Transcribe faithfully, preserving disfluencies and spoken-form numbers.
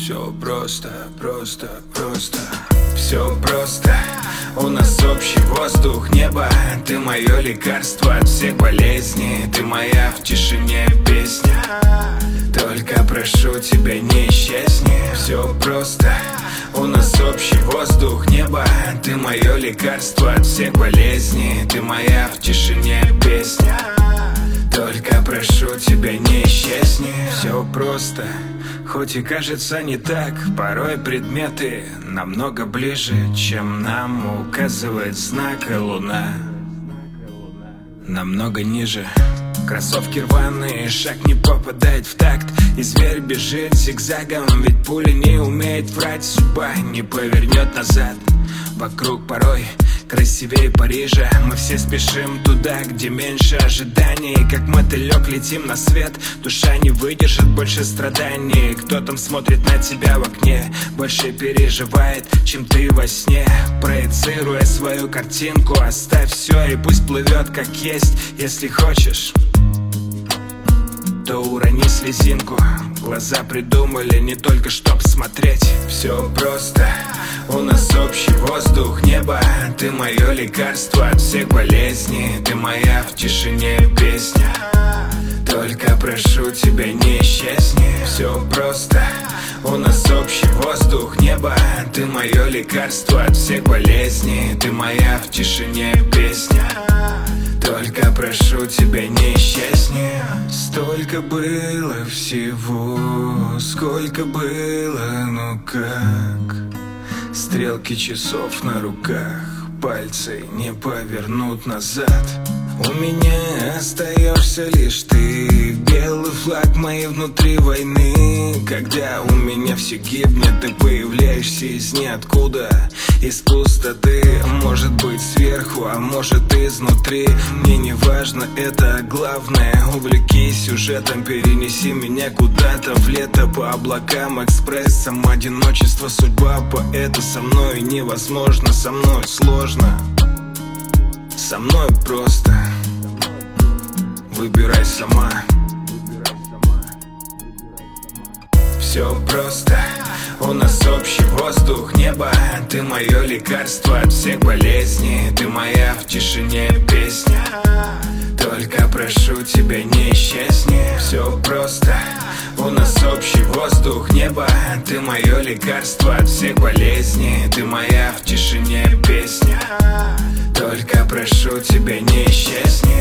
Все просто, просто, просто. Все просто. У нас общий воздух, небо. Ты мое лекарство от всех болезней. Ты моя в тишине песня. Только прошу тебя, не исчезни. Все просто. У нас общий воздух, небо. Ты мое лекарство от всех болезней. Ты моя в тишине песня. Только прошу тебя, не исчезни. Все просто. Хоть и кажется не так, порой предметы намного ближе, чем нам указывает знак луна. Намного ниже. Кроссовки рваные, шаг не попадает в такт, и зверь бежит зигзагом, ведь пуля не умеет врать. Судьба не повернет назад. Вокруг порой красивее Парижа. Мы все спешим туда, где меньше ожиданий. Как мотылек летим на свет. Душа не выдержит больше страданий. Кто там смотрит на тебя в окне, больше переживает, чем ты во сне. Проецируя свою картинку, оставь все и пусть плывет как есть. Если хочешь, то урони слезинку. Глаза придумали не только чтоб смотреть. Все просто. У нас общий воздух, небо. Ты мое лекарство от всех болезней. Ты моя в тишине песня. Только прошу тебя, не исчезни. Все просто. У нас общий воздух, небо. Ты мое лекарство от всех болезней. Ты моя в тишине песня. Только прошу тебя, не исчезни. Столько было всего, сколько было, ну как. Стрелки часов на руках, пальцы не повернут назад. У меня остаешься лишь ты, белый флаг моей внутри войны. Когда у меня все гибнет, ты появляешься из ниоткуда, из пустоты. Может быть сверху, а может изнутри. Мне не важно, это главное. Увлекись сюжетом, перенеси меня куда-то в лето по облакам экспрессом. Одиночество, судьба поэта. Со мной невозможно, со мной сложно. Со мной просто. Выбирай сама. Все просто. У нас общий воздух, небо. Ты мое лекарство от всех болезней. Ты моя в тишине песня. Только прошу тебя, не исчезни. Все просто. У нас общий воздух, небо. Ты мое лекарство от всех болезней. Ты моя в тишине песня. Только прошу тебя, не исчезни.